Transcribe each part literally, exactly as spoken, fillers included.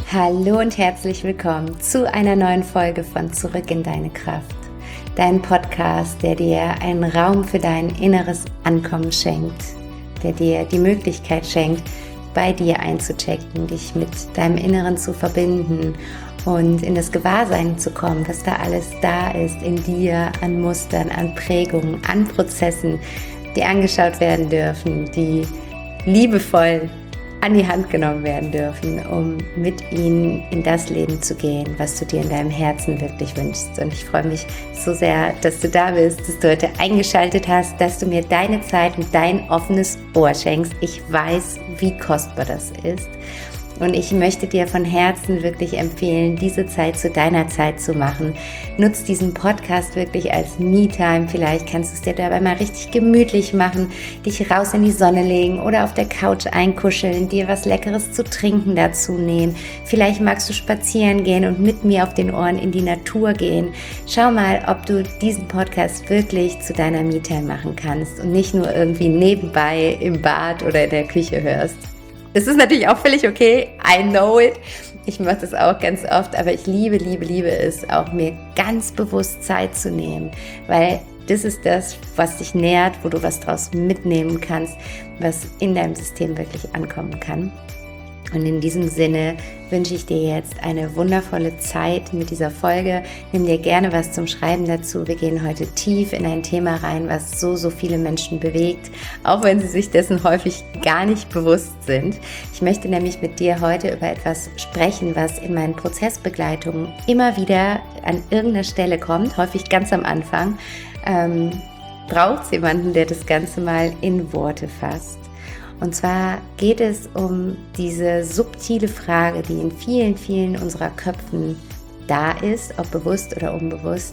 Hallo und herzlich willkommen zu einer neuen Folge von Zurück in deine Kraft. Dein Podcast, der dir einen Raum für dein inneres Ankommen schenkt, der dir die Möglichkeit schenkt, bei dir einzuchecken, dich mit deinem Inneren zu verbinden und in das Gewahrsein zu kommen, was da alles da ist in dir an Mustern, an Prägungen, an Prozessen, die angeschaut werden dürfen, die liebevoll an die Hand genommen werden dürfen, um mit ihnen in das Leben zu gehen, was du dir in deinem Herzen wirklich wünschst. Und ich freue mich so sehr, dass du da bist, dass du heute eingeschaltet hast, dass du mir deine Zeit und dein offenes Ohr schenkst. Ich weiß, wie kostbar das ist. Und ich möchte dir von Herzen wirklich empfehlen, diese Zeit zu deiner Zeit zu machen. Nutz diesen Podcast wirklich als Me-Time. Vielleicht kannst du es dir dabei mal richtig gemütlich machen, dich raus in die Sonne legen oder auf der Couch einkuscheln, dir was Leckeres zu trinken dazu nehmen. Vielleicht magst du spazieren gehen und mit mir auf den Ohren in die Natur gehen. Schau mal, ob du diesen Podcast wirklich zu deiner Me-Time machen kannst und nicht nur irgendwie nebenbei im Bad oder in der Küche hörst. Es ist natürlich auch völlig okay, I know it. Ich mache das auch ganz oft, aber ich liebe, liebe, liebe es, auch mir ganz bewusst Zeit zu nehmen, weil das ist das, was dich nährt, wo du was draus mitnehmen kannst, was in deinem System wirklich ankommen kann. Und in diesem Sinne wünsche ich dir jetzt eine wundervolle Zeit mit dieser Folge. Nimm dir gerne was zum Schreiben dazu. Wir gehen heute tief in ein Thema rein, was so, so viele Menschen bewegt, auch wenn sie sich dessen häufig gar nicht bewusst sind. Ich möchte nämlich mit dir heute über etwas sprechen, was in meinen Prozessbegleitungen immer wieder an irgendeiner Stelle kommt, häufig ganz am Anfang. Ähm, braucht es jemanden, der das Ganze mal in Worte fasst. Und zwar geht es um diese subtile Frage, die in vielen, vielen unserer Köpfen da ist, ob bewusst oder unbewusst.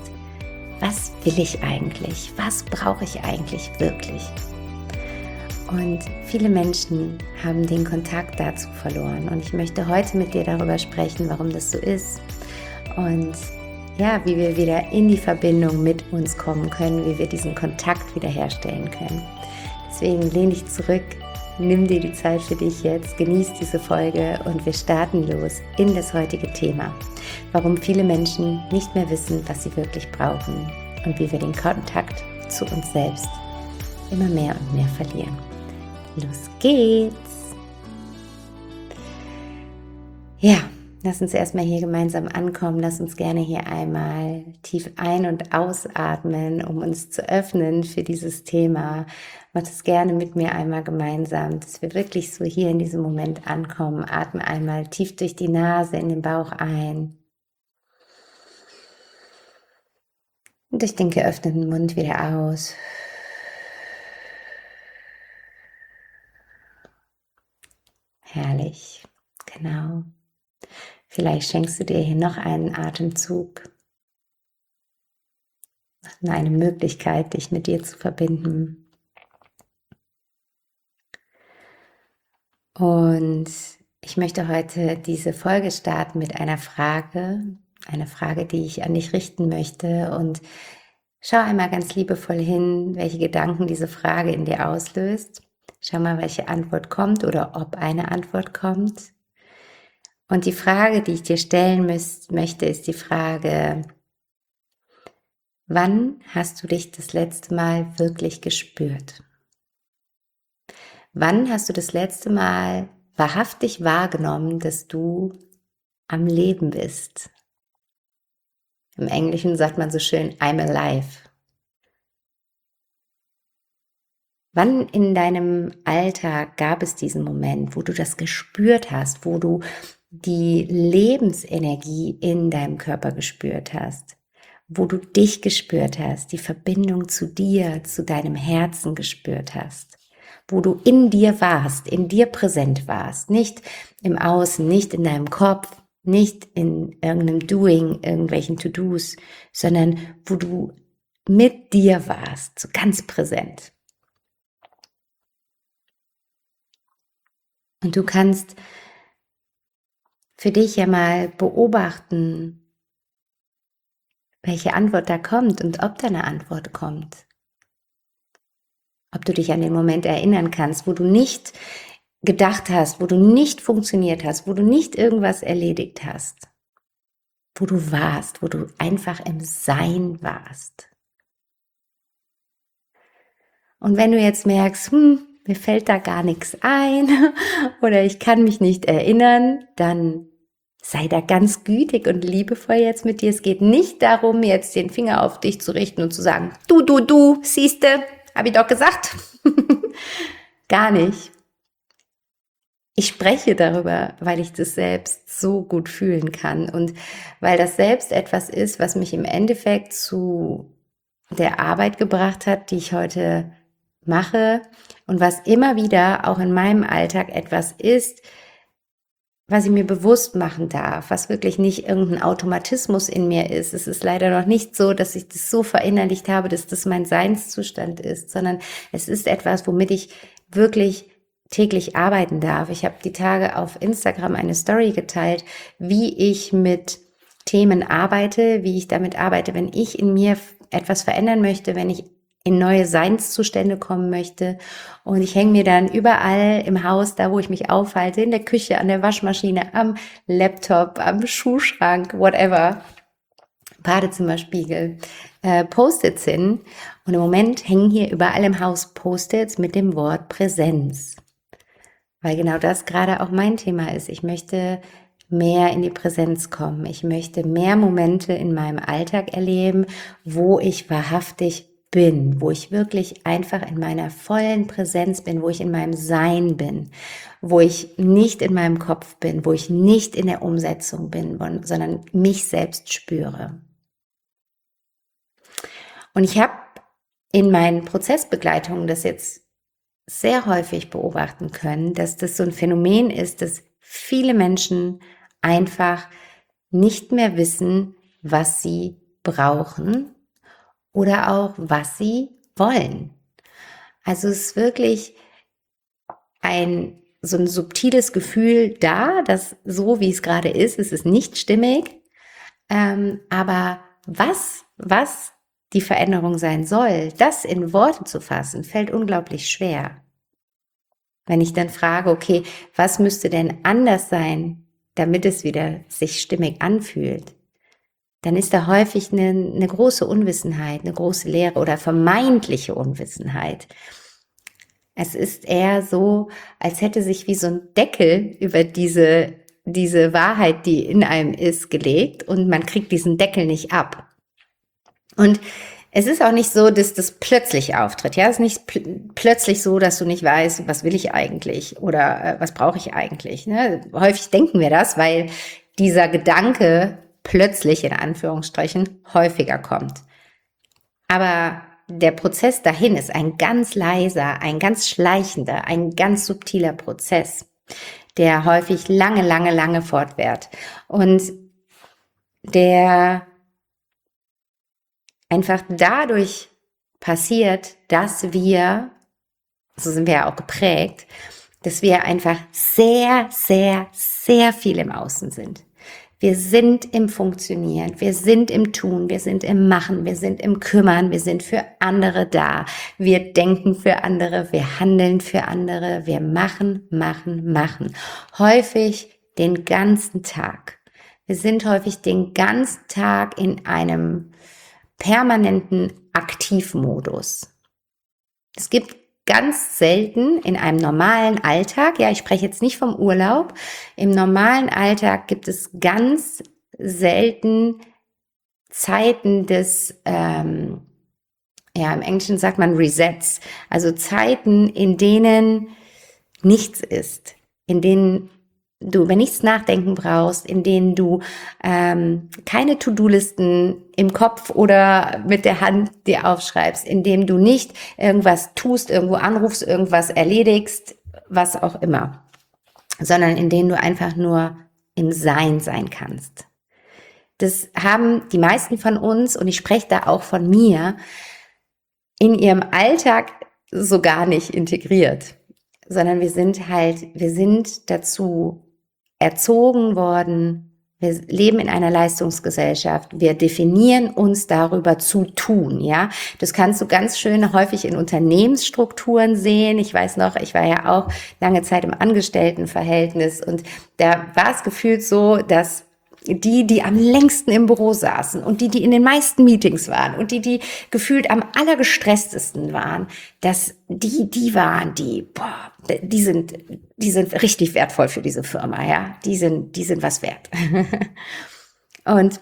Was will ich eigentlich? Was brauche ich eigentlich wirklich? Und viele Menschen haben den Kontakt dazu verloren. Und ich möchte heute mit dir darüber sprechen, warum das so ist. Und ja, wie wir wieder in die Verbindung mit uns kommen können, wie wir diesen Kontakt wiederherstellen können. Deswegen lehne dich zurück. Nimm dir die Zeit für dich jetzt, genieß diese Folge und wir starten los in das heutige Thema. Warum viele Menschen nicht mehr wissen, was sie wirklich brauchen und wie wir den Kontakt zu uns selbst immer mehr und mehr verlieren. Los geht's! Ja, lass uns erstmal hier gemeinsam ankommen. Lass uns gerne hier einmal tief ein- und ausatmen, um uns zu öffnen für dieses Thema. Mach das gerne mit mir einmal gemeinsam, dass wir wirklich so hier in diesem Moment ankommen. Atme einmal tief durch die Nase in den Bauch ein und durch den geöffneten Mund wieder aus. Herrlich, genau. Vielleicht schenkst du dir hier noch einen Atemzug, eine Möglichkeit, dich mit dir zu verbinden. Und ich möchte heute diese Folge starten mit einer Frage, eine Frage, die ich an dich richten möchte. Und schau einmal ganz liebevoll hin, welche Gedanken diese Frage in dir auslöst. Schau mal, welche Antwort kommt oder ob eine Antwort kommt. Und die Frage, die ich dir stellen müß, möchte, ist die Frage: Wann hast du dich das letzte Mal wirklich gespürt? Wann hast du das letzte Mal wahrhaftig wahrgenommen, dass du am Leben bist? Im Englischen sagt man so schön, I'm alive. Wann in deinem Alltag gab es diesen Moment, wo du das gespürt hast, wo du die Lebensenergie in deinem Körper gespürt hast, wo du dich gespürt hast, die Verbindung zu dir, zu deinem Herzen gespürt hast, wo du in dir warst, in dir präsent warst, nicht im Außen, nicht in deinem Kopf, nicht in irgendeinem Doing, irgendwelchen To-Dos, sondern wo du mit dir warst, so ganz präsent. Und du kannst für dich ja mal beobachten, welche Antwort da kommt und ob da eine Antwort kommt. Ob du dich an den Moment erinnern kannst, wo du nicht gedacht hast, wo du nicht funktioniert hast, wo du nicht irgendwas erledigt hast, wo du warst, wo du einfach im Sein warst. Und wenn du jetzt merkst, hm, mir fällt da gar nichts ein oder ich kann mich nicht erinnern, dann sei da ganz gütig und liebevoll jetzt mit dir. Es geht nicht darum, jetzt den Finger auf dich zu richten und zu sagen, du, du, du, siehste, habe ich doch gesagt. Gar nicht. Ich spreche darüber, weil ich das selbst so gut fühlen kann und weil das selbst etwas ist, was mich im Endeffekt zu der Arbeit gebracht hat, die ich heute mache und was immer wieder auch in meinem Alltag etwas ist, was ich mir bewusst machen darf, was wirklich nicht irgendein Automatismus in mir ist. Es ist leider noch nicht so, dass ich das so verinnerlicht habe, dass das mein Seinszustand ist, sondern es ist etwas, womit ich wirklich täglich arbeiten darf. Ich habe die Tage auf Instagram eine Story geteilt, wie ich mit Themen arbeite, wie ich damit arbeite, wenn ich in mir etwas verändern möchte, wenn ich in neue Seinszustände kommen möchte. Und ich hänge mir dann überall im Haus, da wo ich mich aufhalte, in der Küche, an der Waschmaschine, am Laptop, am Schuhschrank, whatever, Badezimmerspiegel, äh, Post-its hin. Und im Moment hängen hier überall im Haus Post-its mit dem Wort Präsenz. Weil genau das gerade auch mein Thema ist. Ich möchte mehr in die Präsenz kommen. Ich möchte mehr Momente in meinem Alltag erleben, wo ich wahrhaftig bin, wo ich wirklich einfach in meiner vollen Präsenz bin, wo ich in meinem Sein bin, wo ich nicht in meinem Kopf bin, wo ich nicht in der Umsetzung bin, sondern mich selbst spüre. Und ich habe in meinen Prozessbegleitungen das jetzt sehr häufig beobachten können, dass das so ein Phänomen ist, dass viele Menschen einfach nicht mehr wissen, was sie brauchen oder auch, was sie wollen. Also es ist wirklich ein so ein subtiles Gefühl da, dass so wie es gerade ist, es ist nicht stimmig, ähm, aber was, was die Veränderung sein soll, das in Worte zu fassen, fällt unglaublich schwer. Wenn ich dann frage, okay, was müsste denn anders sein, damit es wieder sich stimmig anfühlt, dann ist da häufig eine, eine große Unwissenheit, eine große Leere oder vermeintliche Unwissenheit. Es ist eher so, als hätte sich wie so ein Deckel über diese, diese Wahrheit, die in einem ist, gelegt und man kriegt diesen Deckel nicht ab. Und es ist auch nicht so, dass das plötzlich auftritt. Ja, es ist nicht pl- plötzlich so, dass du nicht weißt, was will ich eigentlich oder äh, was brauche ich eigentlich. Ne? Häufig denken wir das, weil dieser Gedanke plötzlich in Anführungsstrichen häufiger kommt. Aber der Prozess dahin ist ein ganz leiser, ein ganz schleichender, ein ganz subtiler Prozess, der häufig lange, lange, lange fortwährt und der einfach dadurch passiert, dass wir, so sind wir ja auch geprägt, dass wir einfach sehr, sehr, sehr viel im Außen sind. Wir sind im Funktionieren, wir sind im Tun, wir sind im Machen, wir sind im Kümmern, wir sind für andere da. Wir denken für andere, wir handeln für andere, wir machen, machen, machen. Häufig den ganzen Tag. Wir sind häufig den ganzen Tag in einem permanenten Aktivmodus. Es gibt ganz selten in einem normalen Alltag, ja, ich spreche jetzt nicht vom Urlaub, im normalen Alltag gibt es ganz selten Zeiten des, ähm, ja, im Englischen sagt man Resets, also Zeiten, in denen nichts ist, in denen du über nichts nachdenken brauchst, in denen du ähm, keine To-Do-Listen im Kopf oder mit der Hand dir aufschreibst, in dem du nicht irgendwas tust, irgendwo anrufst, irgendwas erledigst, was auch immer, sondern in denen du einfach nur im Sein sein kannst. Das haben die meisten von uns, und ich spreche da auch von mir, in ihrem Alltag so gar nicht integriert, sondern wir sind halt, wir sind dazu erzogen worden, Wir leben in einer Leistungsgesellschaft. Wir definieren uns darüber zu tun, ja. Das kannst du ganz schön häufig in Unternehmensstrukturen sehen. Ich weiß noch, ich war ja auch lange Zeit im Angestelltenverhältnis und da war es gefühlt so, dass die, die am längsten im Büro saßen und die, die in den meisten Meetings waren und die, die gefühlt am allergestresstesten waren, dass die, die waren, die, boah, die sind, die sind richtig wertvoll für diese Firma, ja. Die sind, die sind was wert. Und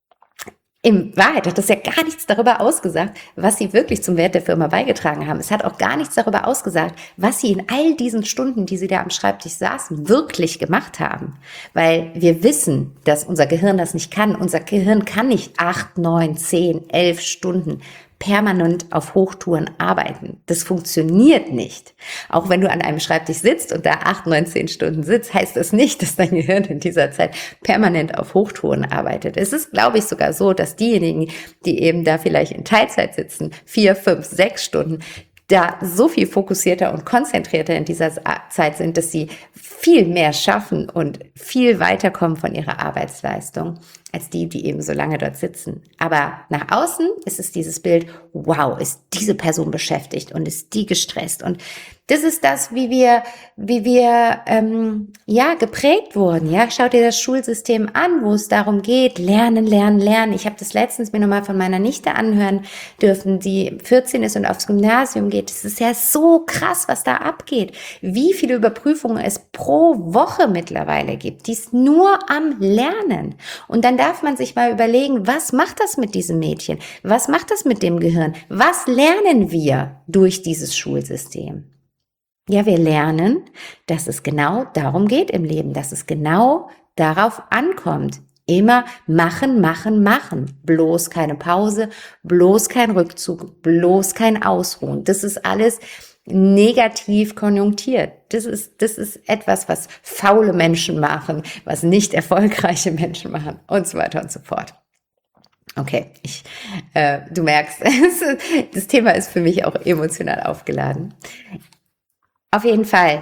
in Wahrheit hat das ja gar nichts darüber ausgesagt, was sie wirklich zum Wert der Firma beigetragen haben. Es hat auch gar nichts darüber ausgesagt, was sie in all diesen Stunden, die sie da am Schreibtisch saßen, wirklich gemacht haben. Weil wir wissen, dass unser Gehirn das nicht kann. Unser Gehirn kann nicht acht, neun, zehn, elf Stunden permanent auf Hochtouren arbeiten. Das funktioniert nicht. Auch wenn du an einem Schreibtisch sitzt und da acht, neun, zehn Stunden sitzt, heißt das nicht, dass dein Gehirn in dieser Zeit permanent auf Hochtouren arbeitet. Es ist, glaube ich, sogar so, dass diejenigen, die eben da vielleicht in Teilzeit sitzen, vier, fünf, sechs Stunden, da so viel fokussierter und konzentrierter in dieser Zeit sind, dass sie viel mehr schaffen und viel weiterkommen von ihrer Arbeitsleistung als die, die eben so lange dort sitzen. Aber nach außen ist es dieses Bild, wow, ist diese Person beschäftigt und ist die gestresst. Und das ist das, wie wir, wie wir ähm, ja geprägt wurden. Ja, schau dir das Schulsystem an, wo es darum geht, lernen, lernen, lernen. Ich habe das letztens mir nochmal von meiner Nichte anhören dürfen, die vierzehn ist und aufs Gymnasium geht. Es ist ja so krass, was da abgeht. Wie viele Überprüfungen es pro Woche mittlerweile gibt. Die ist nur am Lernen. Und dann darf man sich mal überlegen, was macht das mit diesem Mädchen? Was macht das mit dem Gehirn? Was lernen wir durch dieses Schulsystem? Ja, wir lernen, dass es genau darum geht im Leben, dass es genau darauf ankommt. Immer machen, machen, machen. Bloß keine Pause, bloß kein Rückzug, bloß kein Ausruhen. Das ist alles negativ konjunktiert. Das ist, das ist etwas, was faule Menschen machen, was nicht erfolgreiche Menschen machen und so weiter und so fort. Okay, ich, äh, du merkst, das Thema ist für mich auch emotional aufgeladen. Auf jeden Fall,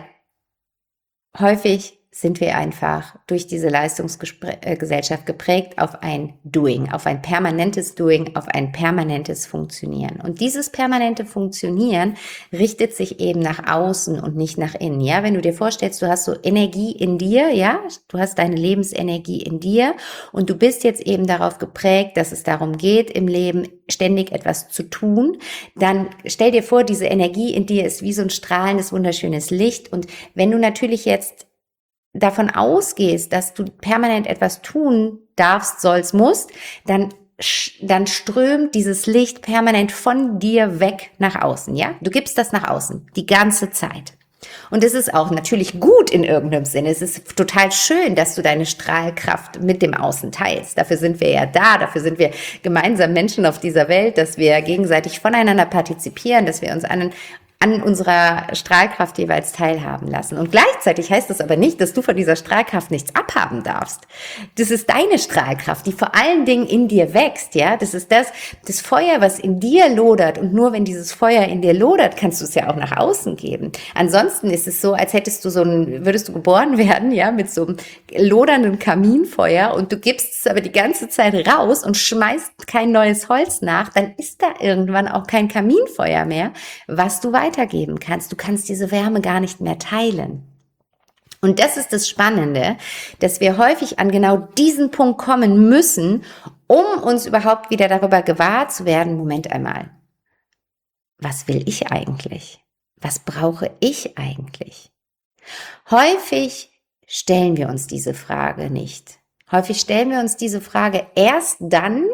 häufig sind wir einfach durch diese Leistungsgesellschaft geprägt auf ein Doing, auf ein permanentes Doing, auf ein permanentes Funktionieren. Und dieses permanente Funktionieren richtet sich eben nach außen und nicht nach innen. Ja, wenn du dir vorstellst, du hast so Energie in dir, ja, du hast deine Lebensenergie in dir und du bist jetzt eben darauf geprägt, dass es darum geht, im Leben ständig etwas zu tun, dann stell dir vor, diese Energie in dir ist wie so ein strahlendes, wunderschönes Licht. Und wenn du natürlich jetzt davon ausgehst, dass du permanent etwas tun darfst, sollst, musst, dann dann strömt dieses Licht permanent von dir weg nach außen, ja? Du gibst das nach außen, die ganze Zeit. Und es ist auch natürlich gut in irgendeinem Sinne. Es ist total schön, dass du deine Strahlkraft mit dem Außen teilst. Dafür sind wir ja da, dafür sind wir gemeinsam Menschen auf dieser Welt, dass wir gegenseitig voneinander partizipieren, dass wir uns an an unserer Strahlkraft jeweils teilhaben lassen. Und gleichzeitig heißt das aber nicht, dass du von dieser Strahlkraft nichts abhaben darfst. Das ist deine Strahlkraft, die vor allen Dingen in dir wächst, ja. Das ist das, das Feuer, was in dir lodert. Und nur wenn dieses Feuer in dir lodert, kannst du es ja auch nach außen geben. Ansonsten ist es so, als hättest du so ein, würdest du geboren werden, ja, mit so einem lodernden Kaminfeuer und du gibst es aber die ganze Zeit raus und schmeißt kein neues Holz nach, dann ist da irgendwann auch kein Kaminfeuer mehr, was du weiter weitergeben kannst. Du kannst diese Wärme gar nicht mehr teilen. Und das ist das Spannende, dass wir häufig an genau diesen Punkt kommen müssen, um uns überhaupt wieder darüber gewahr zu werden, Moment einmal, was will ich eigentlich? Was brauche ich eigentlich? Häufig stellen wir uns diese Frage nicht. Häufig stellen wir uns diese Frage erst dann,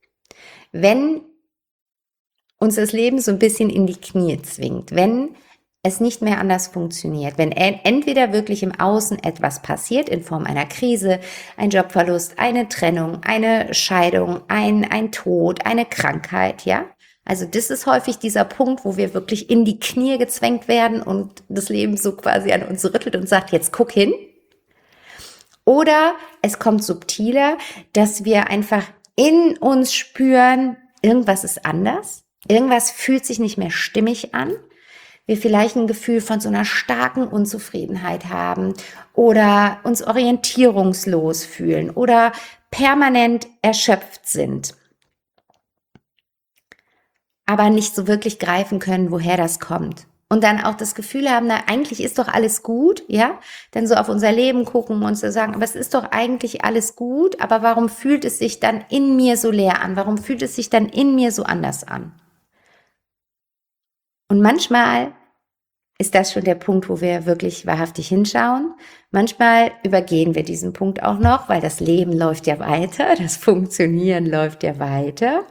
wenn uns das Leben so ein bisschen in die Knie zwingt, wenn es nicht mehr anders funktioniert, wenn entweder wirklich im Außen etwas passiert in Form einer Krise, ein Jobverlust, eine Trennung, eine Scheidung, ein, ein Tod, eine Krankheit, ja. Also das ist häufig dieser Punkt, wo wir wirklich in die Knie gezwängt werden und das Leben so quasi an uns rüttelt und sagt, jetzt guck hin. Oder es kommt subtiler, dass wir einfach in uns spüren, irgendwas ist anders. Irgendwas fühlt sich nicht mehr stimmig an. wir vielleicht ein Gefühl von so einer starken Unzufriedenheit haben oder uns orientierungslos fühlen oder permanent erschöpft sind, aber nicht so wirklich greifen können, woher das kommt. Und dann auch das Gefühl haben, na, eigentlich ist doch alles gut, ja? Dann so auf unser Leben gucken und so sagen, aber es ist doch eigentlich alles gut, aber warum fühlt es sich dann in mir so leer an? Warum fühlt es sich dann in mir so anders an? Und manchmal ist das schon der Punkt, wo wir wirklich wahrhaftig hinschauen. Manchmal übergehen wir diesen Punkt auch noch, weil das Leben läuft ja weiter, das Funktionieren läuft ja weiter.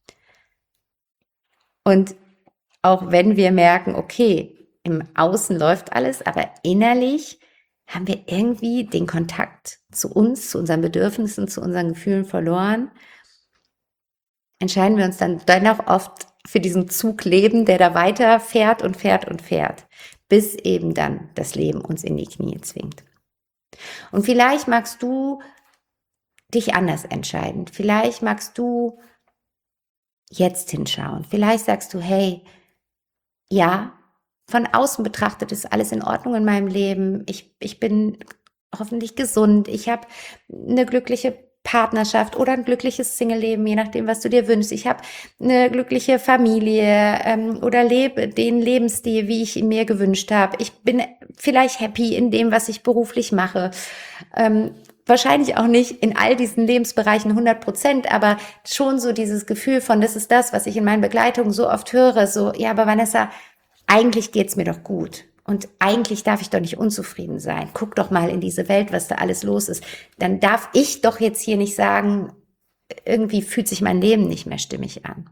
Und auch wenn wir merken, okay, im Außen läuft alles, aber innerlich haben wir irgendwie den Kontakt zu uns, zu unseren Bedürfnissen, zu unseren Gefühlen verloren, entscheiden wir uns dann dennoch oft für diesen Zug Leben, der da weiter fährt und fährt und fährt, bis eben dann das Leben uns in die Knie zwingt. Und vielleicht magst du dich anders entscheiden. Vielleicht magst du jetzt hinschauen. Vielleicht sagst du, hey, ja, von außen betrachtet ist alles in Ordnung in meinem Leben. Ich, ich bin hoffentlich gesund. Ich habe eine glückliche Partnerschaft oder ein glückliches Single-Leben, je nachdem, was du dir wünschst. Ich habe eine glückliche Familie ähm, oder lebe den Lebensstil, wie ich ihn mir gewünscht habe. Ich bin vielleicht happy in dem, was ich beruflich mache. Ähm, wahrscheinlich auch nicht in all diesen Lebensbereichen hundert Prozent, aber schon so dieses Gefühl von, das ist das, was ich in meinen Begleitungen so oft höre, so, ja, aber Vanessa, eigentlich geht's mir doch gut. Und eigentlich darf ich doch nicht unzufrieden sein. Guck doch mal in diese Welt, was da alles los ist. Dann darf ich doch jetzt hier nicht sagen, irgendwie fühlt sich mein Leben nicht mehr stimmig an.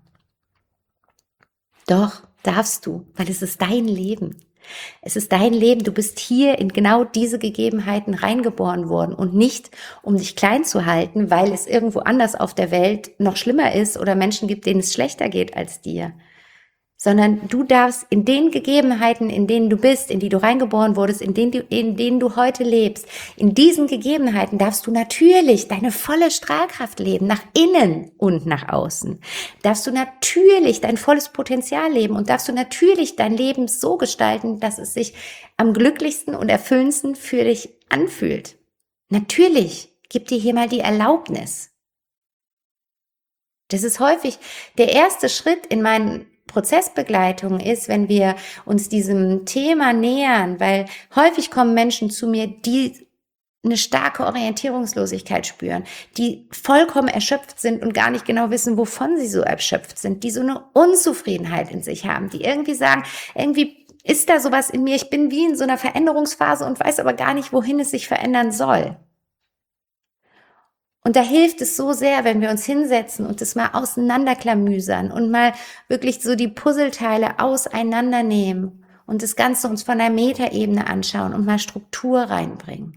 Doch, darfst du, weil es ist dein Leben. Es ist dein Leben. Du bist hier in genau diese Gegebenheiten reingeboren worden und nicht, um dich klein zu halten, weil es irgendwo anders auf der Welt noch schlimmer ist oder Menschen gibt, denen es schlechter geht als dir. Sondern du darfst in den Gegebenheiten, in denen du bist, in die du reingeboren wurdest, in denen du, in denen du heute lebst, in diesen Gegebenheiten darfst du natürlich deine volle Strahlkraft leben, nach innen und nach außen. Darfst du natürlich dein volles Potenzial leben und darfst du natürlich dein Leben so gestalten, dass es sich am glücklichsten und erfüllendsten für dich anfühlt. Natürlich, gib dir hier mal die Erlaubnis. Das ist häufig der erste Schritt in meinen Prozessbegleitung ist, wenn wir uns diesem Thema nähern, weil häufig kommen Menschen zu mir, die eine starke Orientierungslosigkeit spüren, die vollkommen erschöpft sind und gar nicht genau wissen, wovon sie so erschöpft sind, die so eine Unzufriedenheit in sich haben, die irgendwie sagen, irgendwie ist da sowas in mir, ich bin wie in so einer Veränderungsphase und weiß aber gar nicht, wohin es sich verändern soll. Und da hilft es so sehr, wenn wir uns hinsetzen und das mal auseinanderklamüsern und mal wirklich so die Puzzleteile auseinandernehmen und das Ganze uns von der Metaebene anschauen und mal Struktur reinbringen.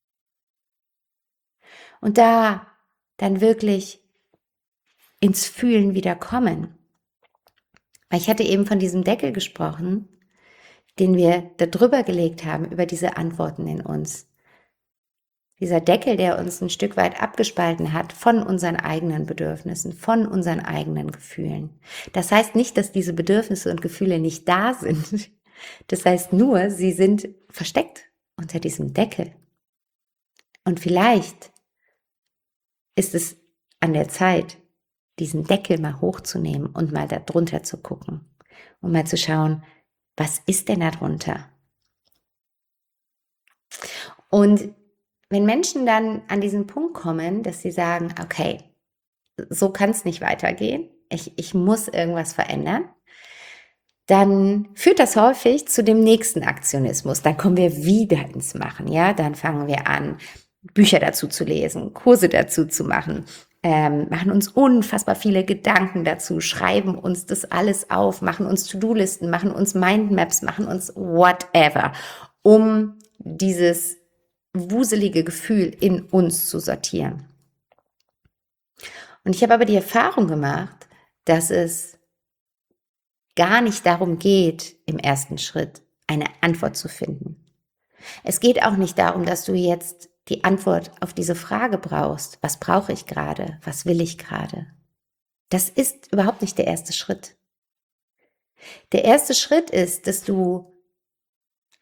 Und da dann wirklich ins Fühlen wieder kommen. Weil ich hatte eben von diesem Deckel gesprochen, den wir da drüber gelegt haben, über diese Antworten in uns. Dieser Deckel, der uns ein Stück weit abgespalten hat von unseren eigenen Bedürfnissen, von unseren eigenen Gefühlen. Das heißt nicht, dass diese Bedürfnisse und Gefühle nicht da sind. Das heißt nur, sie sind versteckt unter diesem Deckel. Und vielleicht ist es an der Zeit, diesen Deckel mal hochzunehmen und mal da drunter zu gucken und mal zu schauen, was ist denn da drunter? Und wenn Menschen dann an diesen Punkt kommen, dass sie sagen, okay, so kann es nicht weitergehen, ich, ich muss irgendwas verändern, dann führt das häufig zu dem nächsten Aktionismus. Dann kommen wir wieder ins Machen, ja, dann fangen wir an, Bücher dazu zu lesen, Kurse dazu zu machen, ähm, machen uns unfassbar viele Gedanken dazu, schreiben uns das alles auf, machen uns To-Do-Listen, machen uns Mindmaps, machen uns whatever, um dieses wuselige Gefühl in uns zu sortieren. Und ich habe aber die Erfahrung gemacht, dass es gar nicht darum geht, im ersten Schritt eine Antwort zu finden. Es geht auch nicht darum, dass du jetzt die Antwort auf diese Frage brauchst. Was brauche ich gerade? Was will ich gerade? Das ist überhaupt nicht der erste Schritt. Der erste Schritt ist, dass du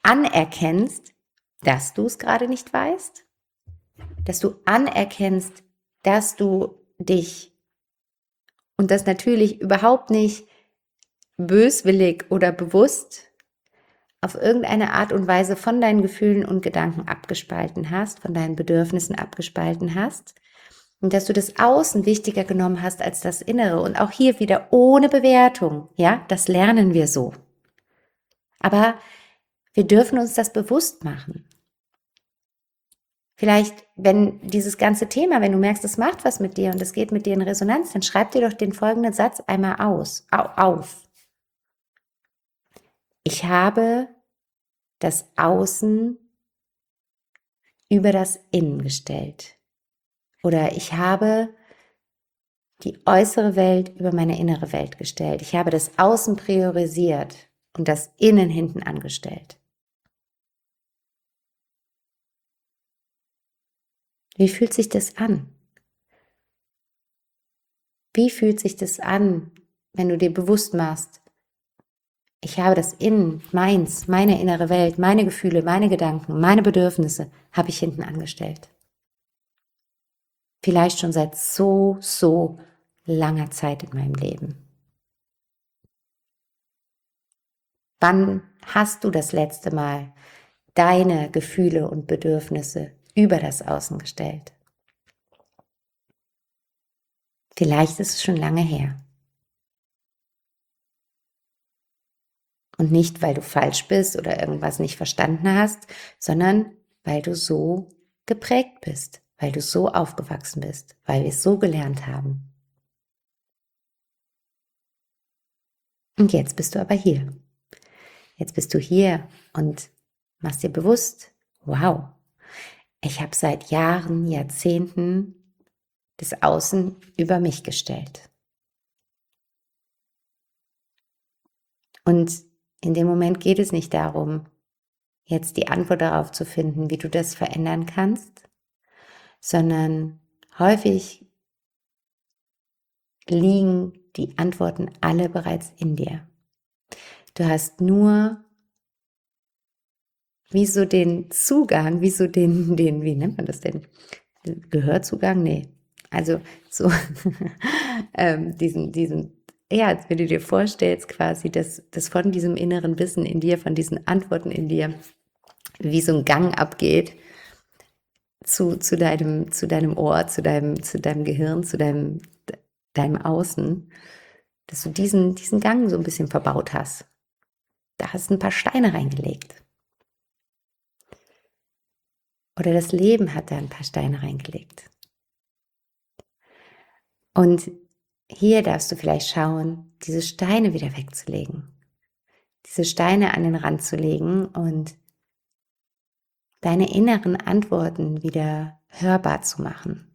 anerkennst, dass du es gerade nicht weißt, dass du anerkennst, dass du dich, und das natürlich überhaupt nicht böswillig oder bewusst, auf irgendeine Art und Weise von deinen Gefühlen und Gedanken abgespalten hast, von deinen Bedürfnissen abgespalten hast und dass du das Außen wichtiger genommen hast als das Innere und auch hier wieder ohne Bewertung, ja, das lernen wir so. Aber wir dürfen uns das bewusst machen. Vielleicht, wenn dieses ganze Thema, wenn du merkst, es macht was mit dir und es geht mit dir in Resonanz, dann schreib dir doch den folgenden Satz einmal aus, au, auf. Ich habe das Außen über das Innen gestellt. Oder ich habe die äußere Welt über meine innere Welt gestellt. Ich habe das Außen priorisiert und das Innen hinten angestellt. Wie fühlt sich das an? Wie fühlt sich das an, wenn du dir bewusst machst, ich habe das Innen, meins, meine innere Welt, meine Gefühle, meine Gedanken, meine Bedürfnisse, habe ich hinten angestellt. Vielleicht schon seit so, so langer Zeit in meinem Leben. Wann hast du das letzte Mal deine Gefühle und Bedürfnisse über das Außen gestellt? Vielleicht ist es schon lange her. Und nicht, weil du falsch bist oder irgendwas nicht verstanden hast, sondern weil du so geprägt bist, weil du so aufgewachsen bist, weil wir es so gelernt haben. Und jetzt bist du aber hier. Jetzt bist du hier und machst dir bewusst, wow, ich habe seit Jahren, Jahrzehnten das Außen über mich gestellt. Und in dem Moment geht es nicht darum, jetzt die Antwort darauf zu finden, wie du das verändern kannst, sondern häufig liegen die Antworten alle bereits in dir. Du hast nur wie so den Zugang, wie so den, den, wie nennt man das denn? Gehörzugang? Nee. Also so ähm, diesen, diesen, ja, wenn du dir vorstellst quasi, dass, dass von diesem inneren Wissen in dir, von diesen Antworten in dir, wie so ein Gang abgeht zu, zu, deinem, zu deinem Ohr, zu deinem, zu deinem Gehirn, zu deinem, deinem Außen, dass du diesen, diesen Gang so ein bisschen verbaut hast. Da hast du ein paar Steine reingelegt. Oder das Leben hat da ein paar Steine reingelegt. Und hier darfst du vielleicht schauen, diese Steine wieder wegzulegen. Diese Steine an den Rand zu legen und deine inneren Antworten wieder hörbar zu machen.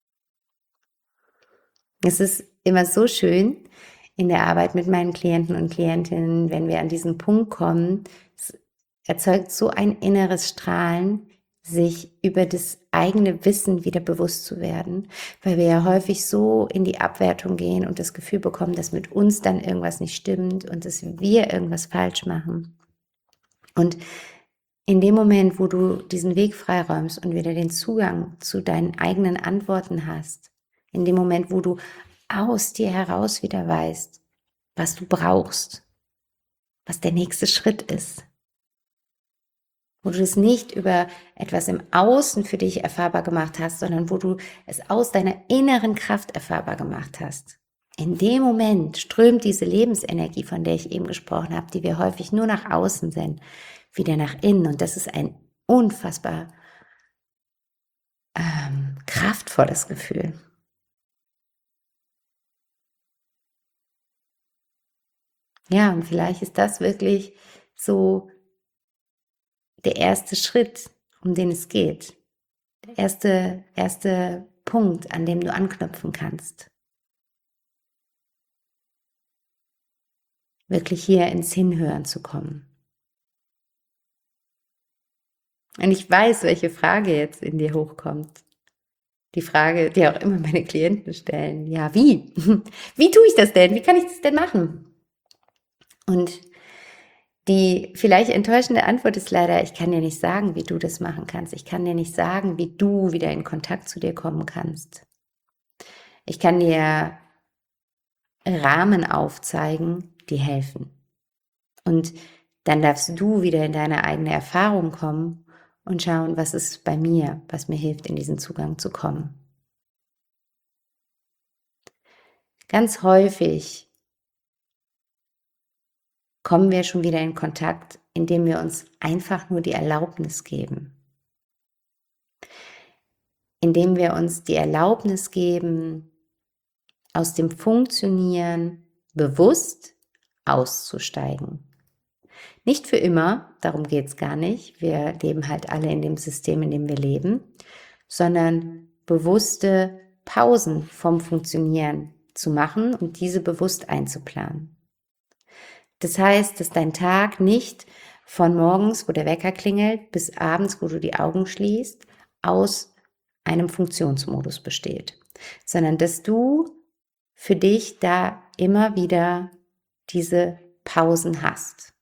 Es ist immer so schön in der Arbeit mit meinen Klienten und Klientinnen, wenn wir an diesen Punkt kommen, es erzeugt so ein inneres Strahlen, sich über das eigene Wissen wieder bewusst zu werden, weil wir ja häufig so in die Abwertung gehen und das Gefühl bekommen, dass mit uns dann irgendwas nicht stimmt und dass wir irgendwas falsch machen. Und in dem Moment, wo du diesen Weg freiräumst und wieder den Zugang zu deinen eigenen Antworten hast, in dem Moment, wo du aus dir heraus wieder weißt, was du brauchst, was der nächste Schritt ist, wo du es nicht über etwas im Außen für dich erfahrbar gemacht hast, sondern wo du es aus deiner inneren Kraft erfahrbar gemacht hast. In dem Moment strömt diese Lebensenergie, von der ich eben gesprochen habe, die wir häufig nur nach außen senden, wieder nach innen. Und das ist ein unfassbar ähm, kraftvolles Gefühl. Ja, und vielleicht ist das wirklich so der erste Schritt, um den es geht. Der erste, erste Punkt, an dem du anknüpfen kannst. Wirklich hier ins Hinhören zu kommen. Und ich weiß, welche Frage jetzt in dir hochkommt. Die Frage, die auch immer meine Klienten stellen. Ja, wie? Wie tue ich das denn? Wie kann ich das denn machen? Und Die vielleicht enttäuschende Antwort ist leider, ich kann dir nicht sagen, wie du das machen kannst. Ich kann dir nicht sagen, wie du wieder in Kontakt zu dir kommen kannst. Ich kann dir Rahmen aufzeigen, die helfen. Und dann darfst du wieder in deine eigene Erfahrung kommen und schauen, was ist bei mir, was mir hilft, in diesen Zugang zu kommen. Ganz häufig kommen wir schon wieder in Kontakt, indem wir uns einfach nur die Erlaubnis geben. Indem wir uns die Erlaubnis geben, aus dem Funktionieren bewusst auszusteigen. Nicht für immer, darum geht es gar nicht. Wir leben halt alle in dem System, in dem wir leben, sondern bewusste Pausen vom Funktionieren zu machen und diese bewusst einzuplanen. Das heißt, dass dein Tag nicht von morgens, wo der Wecker klingelt, bis abends, wo du die Augen schließt, aus einem Funktionsmodus besteht, sondern dass du für dich da immer wieder diese Pausen hast.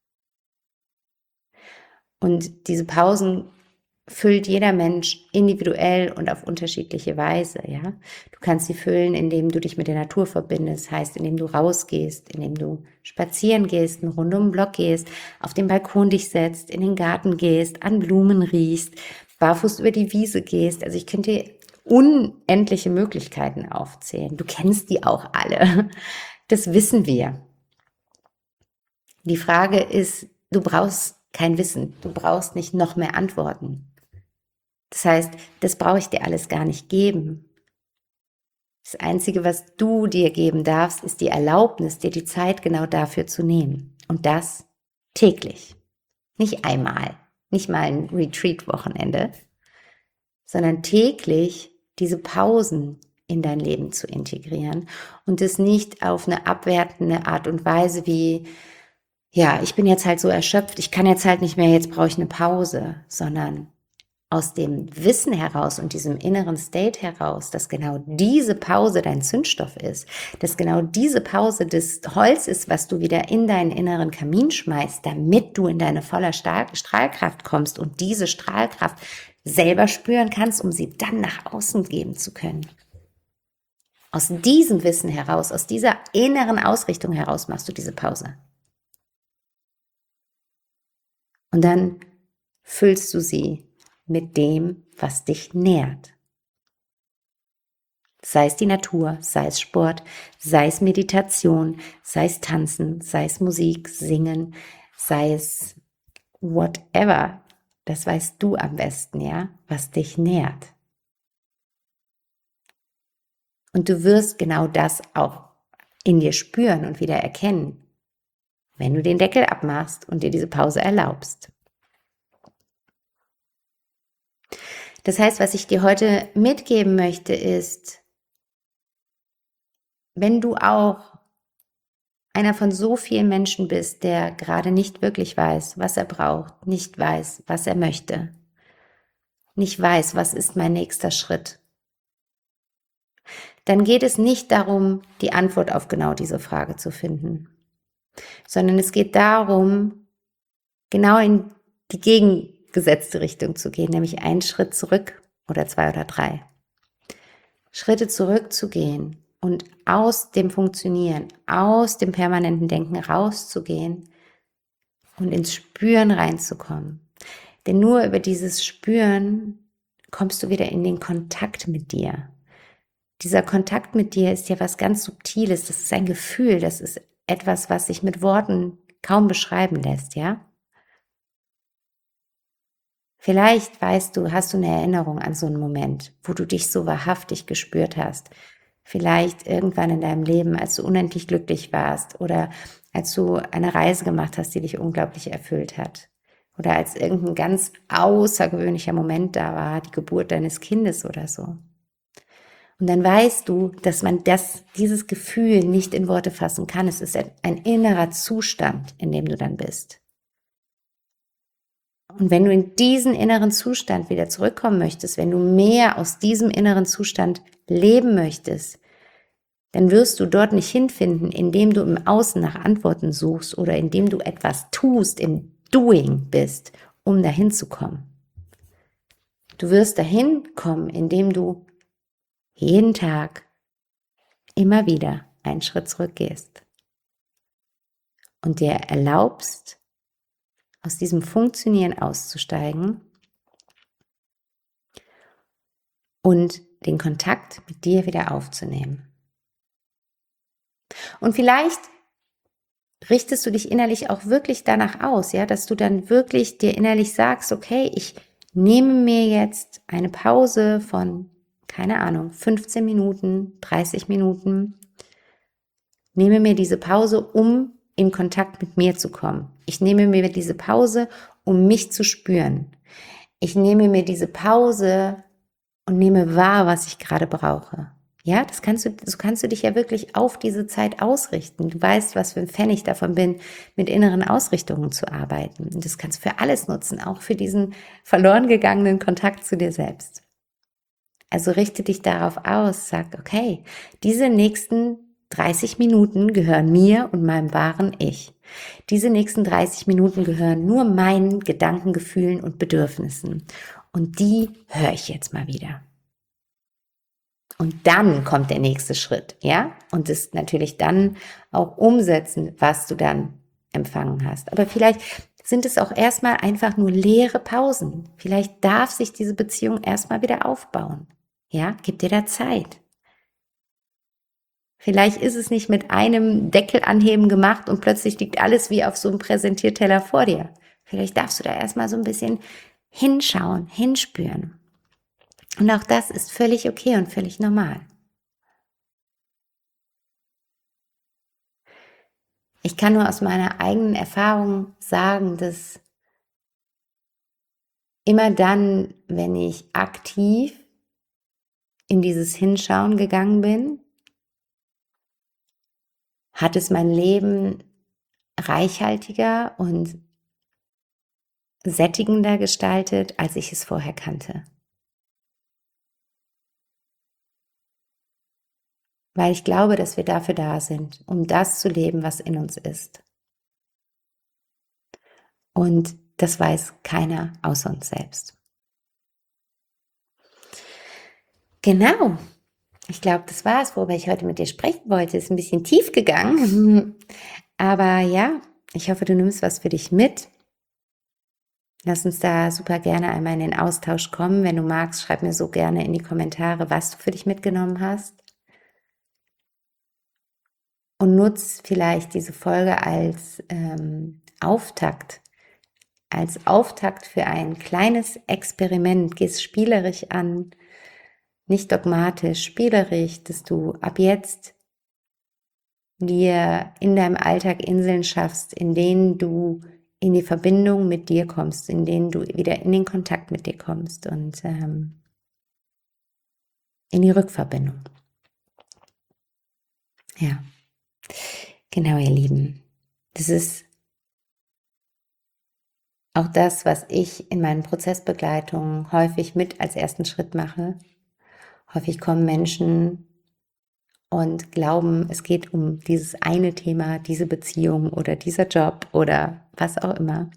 Und diese Pausen füllt jeder Mensch individuell und auf unterschiedliche Weise, ja. Du kannst sie füllen, indem du dich mit der Natur verbindest, heißt, indem du rausgehst, indem du spazieren gehst, einen Runde um den Block gehst, auf den Balkon dich setzt, in den Garten gehst, an Blumen riechst, barfuß über die Wiese gehst. Also ich könnte dir unendliche Möglichkeiten aufzählen. Du kennst die auch alle. Das wissen wir. Die Frage ist, du brauchst kein Wissen, du brauchst nicht noch mehr Antworten. Das heißt, das brauche ich dir alles gar nicht geben. Das Einzige, was du dir geben darfst, ist die Erlaubnis, dir die Zeit genau dafür zu nehmen. Und das täglich. Nicht einmal, nicht mal ein Retreat-Wochenende, sondern täglich diese Pausen in dein Leben zu integrieren und es nicht auf eine abwertende Art und Weise wie, ja, ich bin jetzt halt so erschöpft, ich kann jetzt halt nicht mehr, jetzt brauche ich eine Pause, sondern aus dem Wissen heraus und diesem inneren State heraus, dass genau diese Pause dein Zündstoff ist, dass genau diese Pause das Holz ist, was du wieder in deinen inneren Kamin schmeißt, damit du in deine voller Strahlkraft kommst und diese Strahlkraft selber spüren kannst, um sie dann nach außen geben zu können. Aus diesem Wissen heraus, aus dieser inneren Ausrichtung heraus machst du diese Pause. Und dann füllst du sie mit dem, was dich nährt. Sei es die Natur, sei es Sport, sei es Meditation, sei es Tanzen, sei es Musik, Singen, sei es whatever. Das weißt du am besten, ja, was dich nährt. Und du wirst genau das auch in dir spüren und wieder erkennen, wenn du den Deckel abmachst und dir diese Pause erlaubst. Das heißt, was ich dir heute mitgeben möchte, ist, wenn du auch einer von so vielen Menschen bist, der gerade nicht wirklich weiß, was er braucht, nicht weiß, was er möchte, nicht weiß, was ist mein nächster Schritt, dann geht es nicht darum, die Antwort auf genau diese Frage zu finden, sondern es geht darum, genau in die gegengesetzte Richtung zu gehen, nämlich einen Schritt zurück oder zwei oder drei. Schritte zurückzugehen und aus dem Funktionieren, aus dem permanenten Denken rauszugehen und ins Spüren reinzukommen. Denn nur über dieses Spüren kommst du wieder in den Kontakt mit dir. Dieser Kontakt mit dir ist ja was ganz Subtiles, das ist ein Gefühl, das ist etwas, was sich mit Worten kaum beschreiben lässt, ja? Vielleicht weißt du, hast du eine Erinnerung an so einen Moment, wo du dich so wahrhaftig gespürt hast. Vielleicht irgendwann in deinem Leben, als du unendlich glücklich warst oder als du eine Reise gemacht hast, die dich unglaublich erfüllt hat. Oder als irgendein ganz außergewöhnlicher Moment da war, die Geburt deines Kindes oder so. Und dann weißt du, dass man das, dieses Gefühl nicht in Worte fassen kann. Es ist ein innerer Zustand, in dem du dann bist. Und wenn du in diesen inneren Zustand wieder zurückkommen möchtest, wenn du mehr aus diesem inneren Zustand leben möchtest, dann wirst du dort nicht hinfinden, indem du im Außen nach Antworten suchst oder indem du etwas tust, im Doing bist, um dahin zu kommen. Du wirst dahin kommen, indem du jeden Tag immer wieder einen Schritt zurückgehst und dir erlaubst, aus diesem Funktionieren auszusteigen und den Kontakt mit dir wieder aufzunehmen. Und vielleicht richtest du dich innerlich auch wirklich danach aus, ja, dass du dann wirklich dir innerlich sagst, okay, ich nehme mir jetzt eine Pause von, keine Ahnung, fünfzehn Minuten, dreißig Minuten, nehme mir diese Pause, um in Kontakt mit mir zu kommen. Ich nehme mir diese Pause, um mich zu spüren. Ich nehme mir diese Pause und nehme wahr, was ich gerade brauche. Ja, das kannst du, so kannst du dich ja wirklich auf diese Zeit ausrichten. Du weißt, was für ein Fan ich davon bin, mit inneren Ausrichtungen zu arbeiten. Und das kannst du für alles nutzen, auch für diesen verloren gegangenen Kontakt zu dir selbst. Also richte dich darauf aus, sag, okay, diese nächsten dreißig Minuten gehören mir und meinem wahren Ich. Diese nächsten dreißig Minuten gehören nur meinen Gedanken, Gefühlen und Bedürfnissen. Und die höre ich jetzt mal wieder. Und dann kommt der nächste Schritt, ja? Und das natürlich dann auch umsetzen, was du dann empfangen hast. Aber vielleicht sind es auch erstmal einfach nur leere Pausen. Vielleicht darf sich diese Beziehung erstmal wieder aufbauen. Ja, gib dir da Zeit. Vielleicht ist es nicht mit einem Deckel anheben gemacht und plötzlich liegt alles wie auf so einem Präsentierteller vor dir. Vielleicht darfst du da erstmal so ein bisschen hinschauen, hinspüren. Und auch das ist völlig okay und völlig normal. Ich kann nur aus meiner eigenen Erfahrung sagen, dass immer dann, wenn ich aktiv in dieses Hinschauen gegangen bin, hat es mein Leben reichhaltiger und sättigender gestaltet, als ich es vorher kannte. Weil ich glaube, dass wir dafür da sind, um das zu leben, was in uns ist. Und das weiß keiner außer uns selbst. Genau. Ich glaube, das war es, worüber ich heute mit dir sprechen wollte. Ist ein bisschen tief gegangen. Aber ja, ich hoffe, du nimmst was für dich mit. Lass uns da super gerne einmal in den Austausch kommen. Wenn du magst, schreib mir so gerne in die Kommentare, was du für dich mitgenommen hast. Und nutz vielleicht diese Folge als ähm, Auftakt, als Auftakt für ein kleines Experiment. Geh es spielerisch an, nicht dogmatisch, spielerisch, dass du ab jetzt dir in deinem Alltag Inseln schaffst, in denen du in die Verbindung mit dir kommst, in denen du wieder in den Kontakt mit dir kommst und ähm, in die Rückverbindung. Ja. Genau, ihr Lieben. Das ist auch das, was ich in meinen Prozessbegleitungen häufig mit als ersten Schritt mache. Häufig kommen Menschen und glauben, es geht um dieses eine Thema, diese Beziehung oder dieser Job oder was auch immer.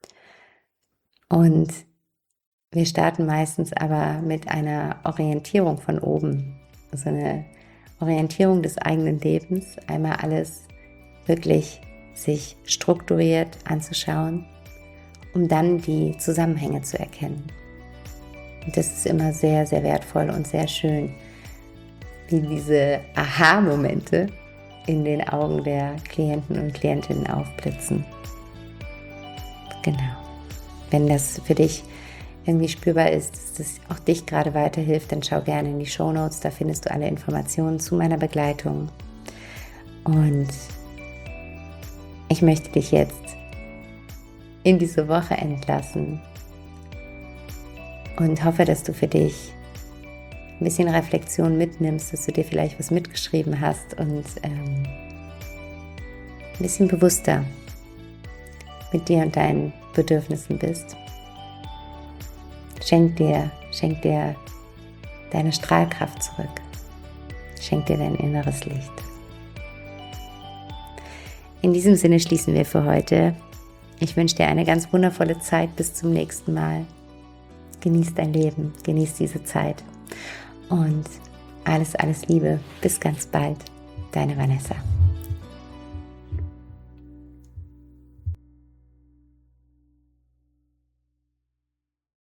Und wir starten meistens aber mit einer Orientierung von oben. Also eine Orientierung des eigenen Lebens, einmal alles wirklich sich strukturiert anzuschauen, um dann die Zusammenhänge zu erkennen. Und das ist immer sehr, sehr wertvoll und sehr schön, wie diese Aha-Momente in den Augen der Klienten und Klientinnen aufblitzen. Genau. Wenn das für dich irgendwie spürbar ist, dass das auch dich gerade weiterhilft, dann schau gerne in die Shownotes, da findest du alle Informationen zu meiner Begleitung. Und ich möchte dich jetzt in diese Woche entlassen und hoffe, dass du für dich ein bisschen Reflexion mitnimmst, dass du dir vielleicht was mitgeschrieben hast und ähm, ein bisschen bewusster mit dir und deinen Bedürfnissen bist. Schenk dir, schenk dir deine Strahlkraft zurück. schenk dir dein inneres Licht. In diesem Sinne schließen wir für heute. Ich wünsche dir eine ganz wundervolle Zeit. Bis zum nächsten Mal. Genieß dein Leben, genieß diese Zeit und alles, alles Liebe. Bis ganz bald. Deine Vanessa.